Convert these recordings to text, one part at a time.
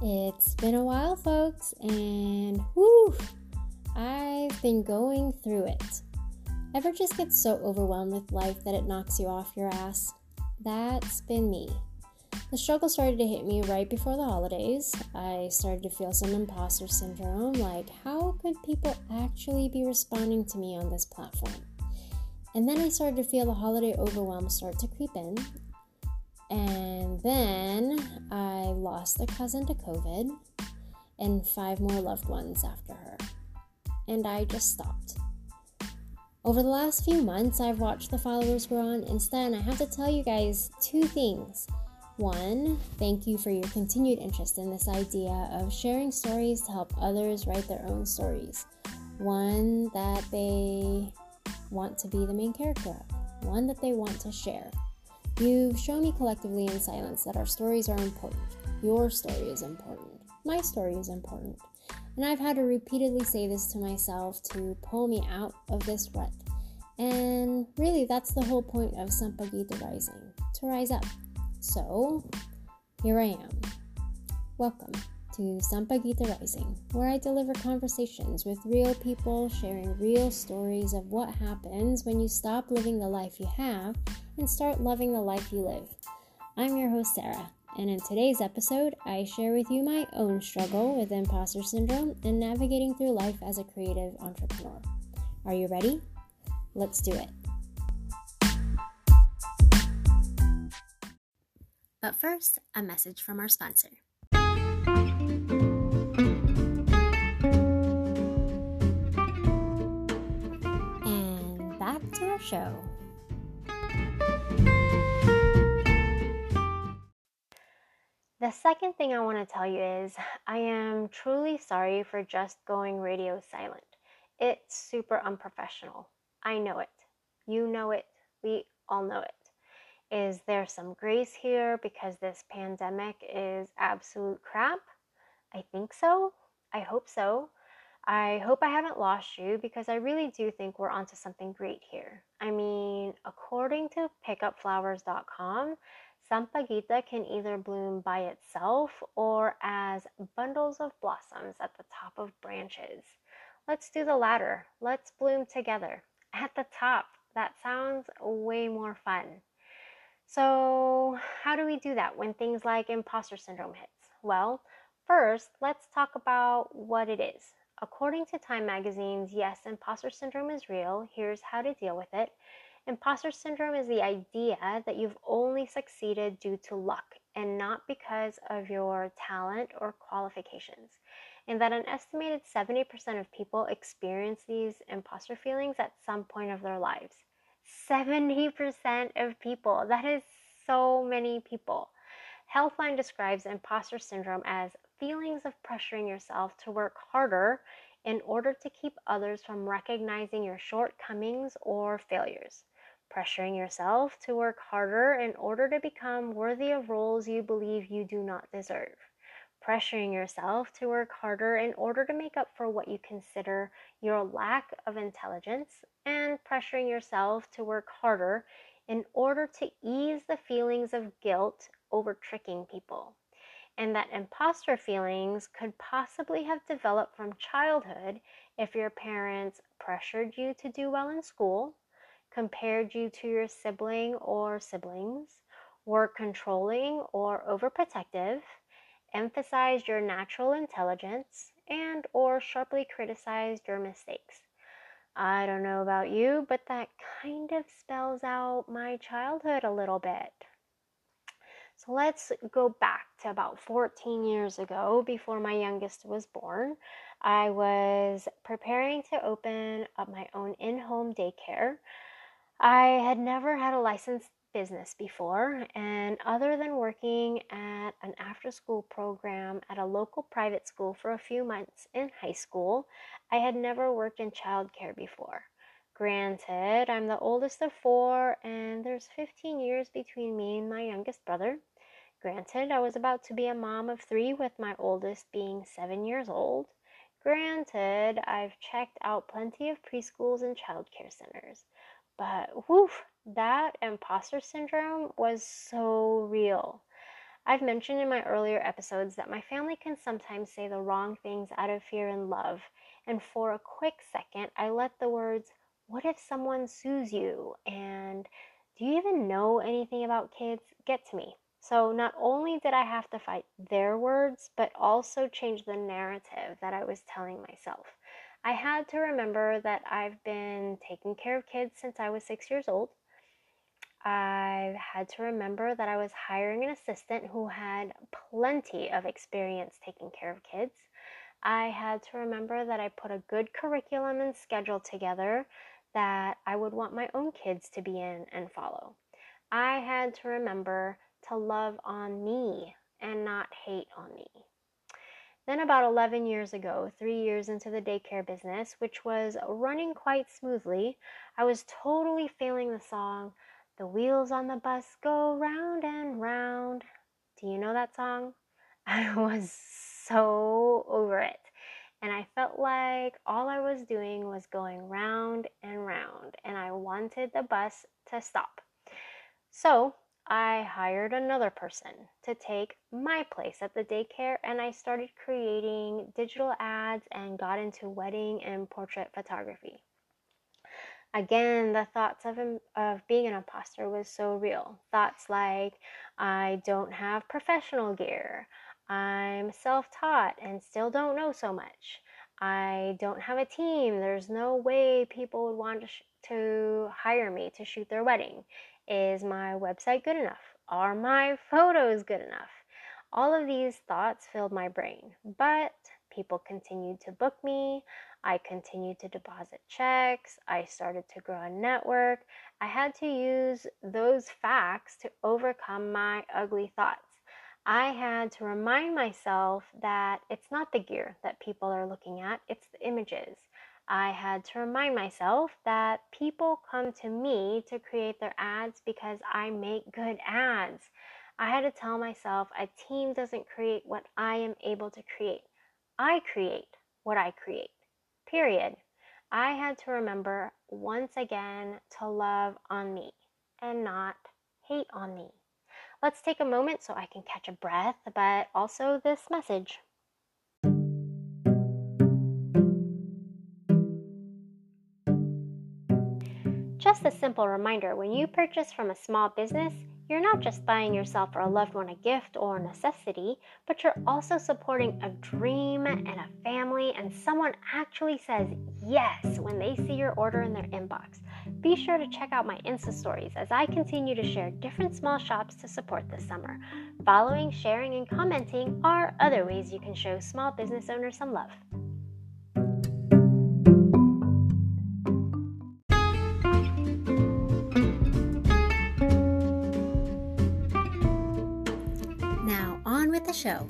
It's been a while, folks, and whew, I've been going through it. Ever just get so overwhelmed with life that it knocks you off your ass? That's been me. The struggle started to hit me right before the holidays. I started to feel some imposter syndrome, like how could people actually be responding to me on this platform? And then I started to feel the holiday overwhelm start to creep in. And then I lost a cousin to COVID and 5 more loved ones after her. And I just stopped. Over the last few months, I've watched the followers grow on Insta, and I have to tell you guys 2 things. 1, thank you for your continued interest in this idea of sharing stories to help others write their own stories. One that they want to be the main character of. One that they want to share. You've shown me collectively in silence that our stories are important. Your story is important. My story is important. And I've had to repeatedly say this to myself to pull me out of this rut. And really, that's the whole point of Sampagita Rising, to rise up. So, here I am. Welcome to Sampagita Rising, where I deliver conversations with real people sharing real stories of what happens when you stop living the life you have and start loving the life you live. I'm your host, Sarah, and in today's episode, I share with you my own struggle with imposter syndrome and navigating through life as a creative entrepreneur. Are you ready? Let's do it. But first, a message from our sponsor. And back to our show. The second thing I want to tell you is I am truly sorry for just going radio silent. It's super unprofessional. I know it. You know it. We all know it. Is there some grace here because this pandemic is absolute crap? I think so. I hope so. I hope I haven't lost you because I really do think we're onto something great here. I mean, according to pickupflowers.com, Sampaguita can either bloom by itself or as bundles of blossoms at the top of branches. Let's do the latter. Let's bloom together. At the top. That sounds way more fun. So, how do we do that when things like imposter syndrome hits? Well, first, let's talk about what it is. According to Time magazine's Yes, Imposter Syndrome is Real, here's how to deal with it. Imposter syndrome is the idea that you've only succeeded due to luck and not because of your talent or qualifications, and that an estimated 70% of people experience these imposter feelings at some point of their lives. 70% of people. That is so many people. Healthline describes imposter syndrome as feelings of pressuring yourself to work harder in order to keep others from recognizing your shortcomings or failures. Pressuring yourself to work harder in order to become worthy of roles you believe you do not deserve. Pressuring yourself to work harder in order to make up for what you consider your lack of intelligence, and pressuring yourself to work harder in order to ease the feelings of guilt over tricking people. And that imposter feelings could possibly have developed from childhood if your parents pressured you to do well in school, compared you to your sibling or siblings, were controlling or overprotective, emphasized your natural intelligence, and or sharply criticized your mistakes. I don't know about you, but that kind of spells out my childhood a little bit. So let's go back to about 14 years ago, before my youngest was born. I was preparing to open up my own in-home daycare. I had never had a licensed business before, and other than working at an after-school program at a local private school for a few months in high school, I had never worked in childcare before. Granted, I'm the oldest of 4, and there's 15 years between me and my youngest brother. Granted, I was about to be a mom of 3 with my oldest being 7 years old. Granted, I've checked out plenty of preschools and childcare centers. But that imposter syndrome was so real. I've mentioned in my earlier episodes that my family can sometimes say the wrong things out of fear and love, and for a quick second, I let the words, "What if someone sues you?" and "Do you even know anything about kids?" get to me. So not only did I have to fight their words, but also change the narrative that I was telling myself. I had to remember that I've been taking care of kids since I was 6 years old. I had to remember that I was hiring an assistant who had plenty of experience taking care of kids. I had to remember that I put a good curriculum and schedule together that I would want my own kids to be in and follow. I had to remember to love on me and not hate on me. Then, about 11 years ago, 3 years into the daycare business, which was running quite smoothly, I was totally feeling the song, "The wheels on the bus go round and round." Do you know that song? I was so over it. And I felt like all I was doing was going round and round, and I wanted the bus to stop. So I hired another person to take my place at the daycare, and I started creating digital ads and got into wedding and portrait photography. Again, the thoughts of being an imposter was so real. Thoughts like, I don't have professional gear, I'm self-taught and still don't know so much, I don't have a team, there's no way people would want to hire me to shoot their wedding. Is my website good enough? Are my photos good enough? All of these thoughts filled my brain, but people continued to book me. I continued to deposit checks. I started to grow a network. I had to use those facts to overcome my ugly thoughts. I had to remind myself that it's not the gear that people are looking at, it's the images. I had to remind myself that people come to me to create their ads because I make good ads. I had to tell myself a team doesn't create what I am able to create. I create what I create. Period. I had to remember once again to love on me and not hate on me. Let's take a moment so I can catch a breath, but also this message. Just a simple reminder, when you purchase from a small business, you're not just buying yourself or a loved one a gift or a necessity, but you're also supporting a dream and a family, and someone actually says yes when they see your order in their inbox. Be sure to check out my Insta stories as I continue to share different small shops to support this summer. Following, sharing, and commenting are other ways you can show small business owners some love. Now, on with the show.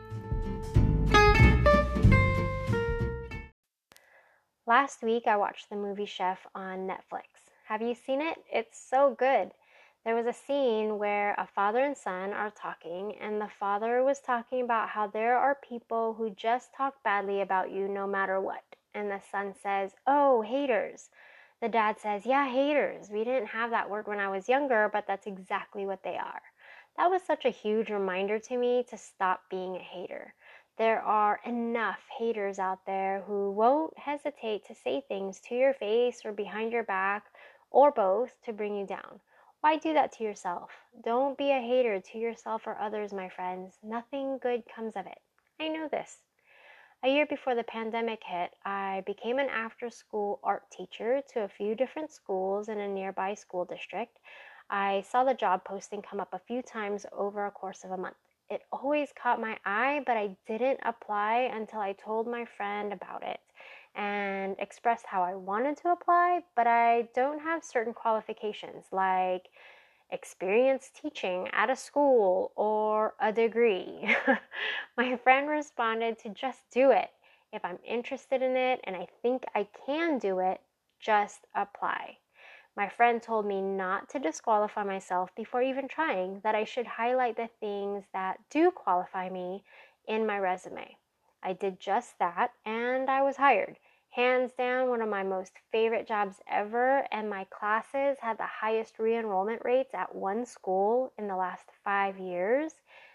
Last week, I watched the movie Chef on Netflix. Have you seen it? It's so good. There was a scene where a father and son are talking, and the father was talking about how there are people who just talk badly about you no matter what. And the son says, "Oh, haters." The dad says, "Yeah, haters. We didn't have that word when I was younger, but that's exactly what they are." That was such a huge reminder to me to stop being a hater. There are enough haters out there who won't hesitate to say things to your face or behind your back, or both, to bring you down. Why do that to yourself? Don't be a hater to yourself or others, my friends. Nothing good comes of it. I know this. A year before the pandemic hit, I became an after-school art teacher to a few different schools in a nearby school district. I saw the job posting come up a few times over a course of a month. It always caught my eye, but I didn't apply until I told my friend about it and expressed how I wanted to apply, but I don't have certain qualifications like experience teaching at a school or a degree. My friend responded to just do it. If I'm interested in it and I think I can do it, just apply. My friend told me not to disqualify myself before even trying, that I should highlight the things that do qualify me in my resume. I did just that, and I was hired. Hands down, one of my most favorite jobs ever, and my classes had the highest re-enrollment rates at one school in the last 5 years.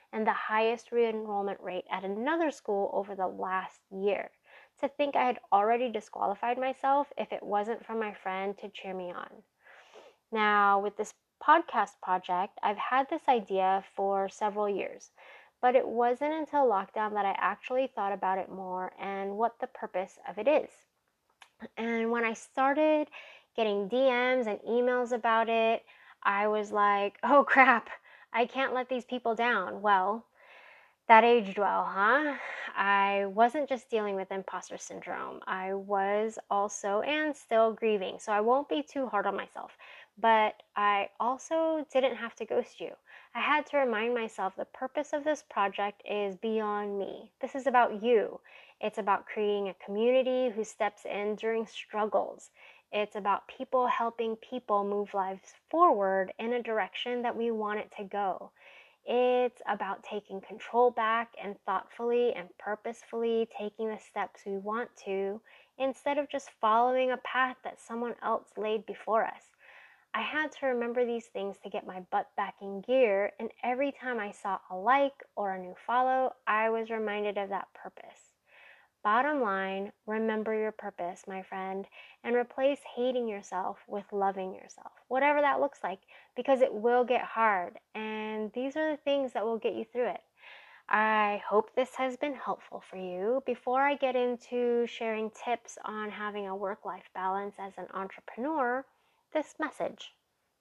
and the highest re-enrollment rate at another school over the last year. To think I had already disqualified myself if it wasn't for my friend to cheer me on. Now, with this podcast project, I've had this idea for several years, but it wasn't until lockdown that I actually thought about it more and what the purpose of it is. And when I started getting DMs and emails about it, I was like, oh crap, I can't let these people down. Well, that aged well, huh? I wasn't just dealing with imposter syndrome. I was also and still grieving, so I won't be too hard on myself. But I also didn't have to ghost you. I had to remind myself the purpose of this project is beyond me. This is about you. It's about creating a community who steps in during struggles. It's about people helping people move lives forward in a direction that we want it to go. It's about taking control back and thoughtfully and purposefully taking the steps we want to instead of just following a path that someone else laid before us. I had to remember these things to get my butt back in gear, and every time I saw a like or a new follow, I was reminded of that purpose. Bottom line, remember your purpose, my friend, and replace hating yourself with loving yourself, whatever that looks like, because it will get hard, and these are the things that will get you through it. I hope this has been helpful for you. Before I get into sharing tips on having a work-life balance as an entrepreneur, this message.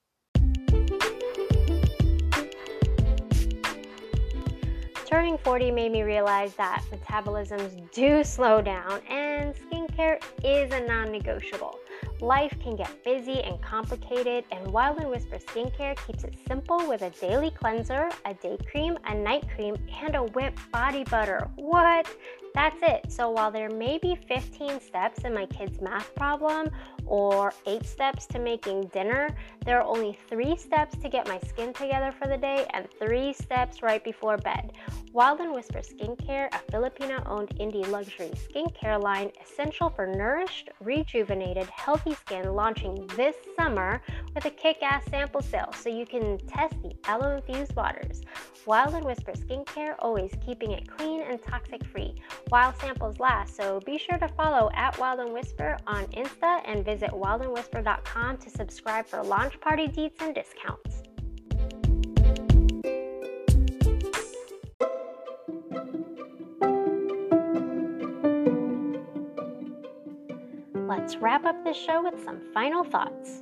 Turning 40 made me realize that metabolisms do slow down and skincare is a non-negotiable. Life can get busy and complicated, and Wild and Whisper Skincare keeps it simple with a daily cleanser, a day cream, a night cream, and a whipped body butter. What? That's it. So while there may be 15 steps in my kid's math problem or 8 steps to making dinner, there are only 3 steps to get my skin together for the day and 3 steps right before bed. Wild and Whisper Skincare, a Filipino-owned indie luxury skincare line essential for nourished, rejuvenated, healthy skin, launching this summer with a kick-ass sample sale so you can test the aloe-infused waters. Wild and Whisper Skincare, always keeping it clean and toxic-free while samples last, so be sure to follow at Wild and Whisper on Insta and visit wildandwhisper.com to subscribe for launch party deets and discounts. Let's wrap up this show with some final thoughts.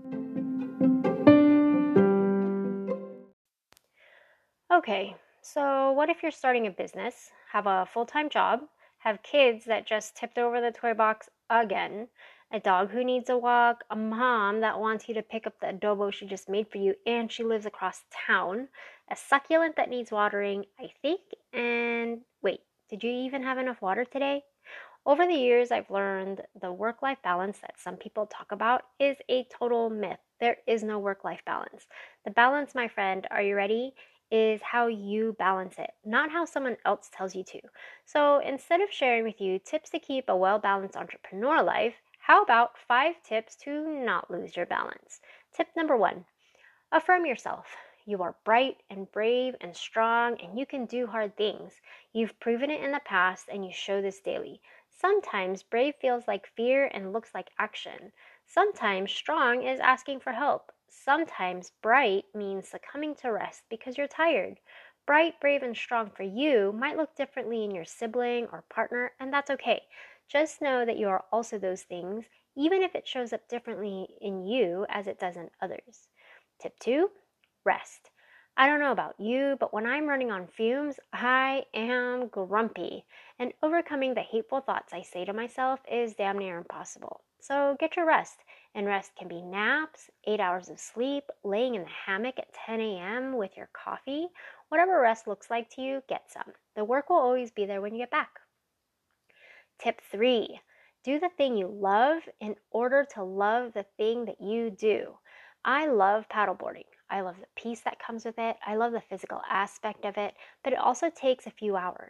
Okay, so what if you're starting a business, have a full-time job, have kids that just tipped over the toy box again, a dog who needs a walk, a mom that wants you to pick up the adobo she just made for you and she lives across town, a succulent that needs watering, I think, and wait, did you even have enough water today? Over the years, I've learned the work-life balance that some people talk about is a total myth. There is no work-life balance. The balance, my friend, are you ready? Is how you balance it, not how someone else tells you to. So instead of sharing with you tips to keep a well-balanced entrepreneur life, how about 5 tips to not lose your balance? Tip number 1, affirm yourself. You are bright and brave and strong, and you can do hard things. You've proven it in the past, and you show this daily. Sometimes brave feels like fear and looks like action. Sometimes strong is asking for help. Sometimes bright means succumbing to rest because you're tired. Bright, brave, and strong for you might look differently in your sibling or partner, and that's okay. Just know that you are also those things, even if it shows up differently in you as it does in others. Tip 2, rest. I don't know about you, but when I'm running on fumes, I am grumpy. And overcoming the hateful thoughts I say to myself is damn near impossible. So get your rest. And rest can be naps, 8 hours of sleep, laying in the hammock at 10 a.m. with your coffee. Whatever rest looks like to you, get some. The work will always be there when you get back. Tip 3, do the thing you love in order to love the thing that you do. I love paddleboarding. I love the peace that comes with it. I love the physical aspect of it, but it also takes a few hours.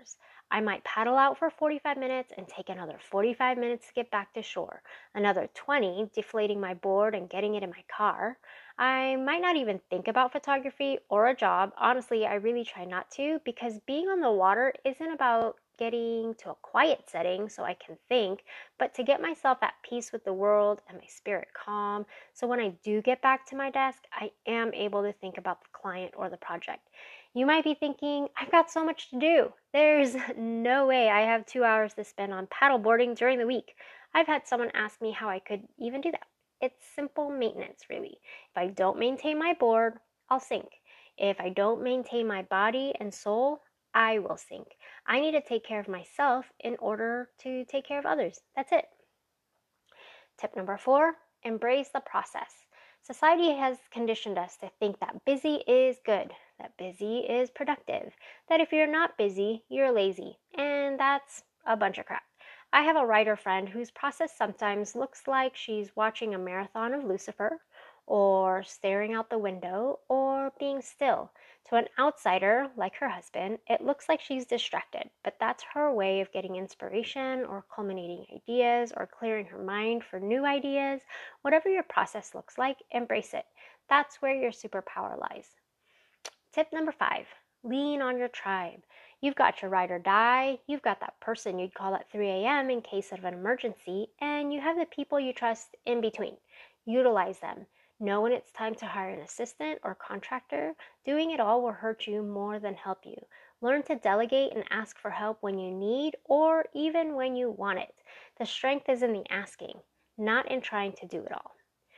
I might paddle out for 45 minutes and take another 45 minutes to get back to shore, another 20 deflating my board and getting it in my car. I might not even think about photography or a job. Honestly, I really try not to because being on the water isn't about getting to a quiet setting so I can think, but to get myself at peace with the world and my spirit calm. So when I do get back to my desk, I am able to think about the client or the project. You might be thinking, I've got so much to do. There's no way I have 2 hours to spend on paddleboarding during the week. I've had someone ask me how I could even do that. It's simple maintenance, really. If I don't maintain my board, I'll sink. If I don't maintain my body and soul, I will sink. I need to take care of myself in order to take care of others. That's it. Tip number 4, embrace the process. Society has conditioned us to think that busy is good, that busy is productive, that if you're not busy, you're lazy, and that's a bunch of crap. I have a writer friend whose process sometimes looks like she's watching a marathon of Lucifer, or staring out the window, or being still. To an outsider, like her husband, it looks like she's distracted, but that's her way of getting inspiration or culminating ideas or clearing her mind for new ideas. Whatever your process looks like, embrace it. That's where your superpower lies. Tip number 5, lean on your tribe. You've got your ride or die, you've got that person you'd call at 3 a.m. in case of an emergency, and you have the people you trust in between. Utilize them. Know when it's time to hire an assistant or contractor. Doing it all will hurt you more than help you. Learn to delegate and ask for help when you need or even when you want it. The strength is in the asking, not in trying to do it all.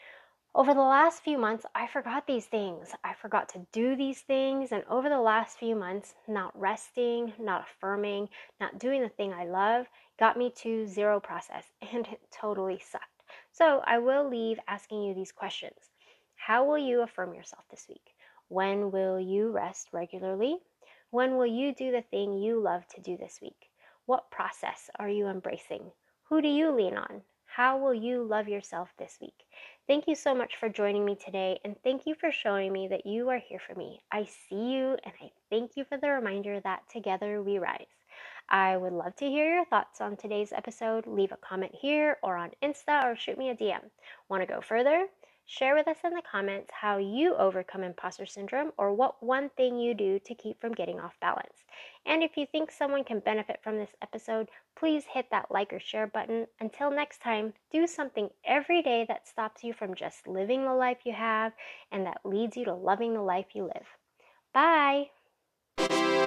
Over the last few months, I forgot these things. I forgot to do these things. And over the last few months, not resting, not affirming, not doing the thing I love got me to zero process, and it totally sucked. So I will leave asking you these questions. How will you affirm yourself this week? When will you rest regularly? When will you do the thing you love to do this week? What process are you embracing? Who do you lean on? How will you love yourself this week? Thank you so much for joining me today, and thank you for showing me that you are here for me. I see you, and I thank you for the reminder that together we rise. I would love to hear your thoughts on today's episode. Leave a comment here or on Insta or shoot me a DM. Want to go further? Share with us in the comments how you overcome imposter syndrome or what one thing you do to keep from getting off balance. And if you think someone can benefit from this episode, please hit that like or share button. Until next time, do something every day that stops you from just living the life you have and that leads you to loving the life you live. Bye!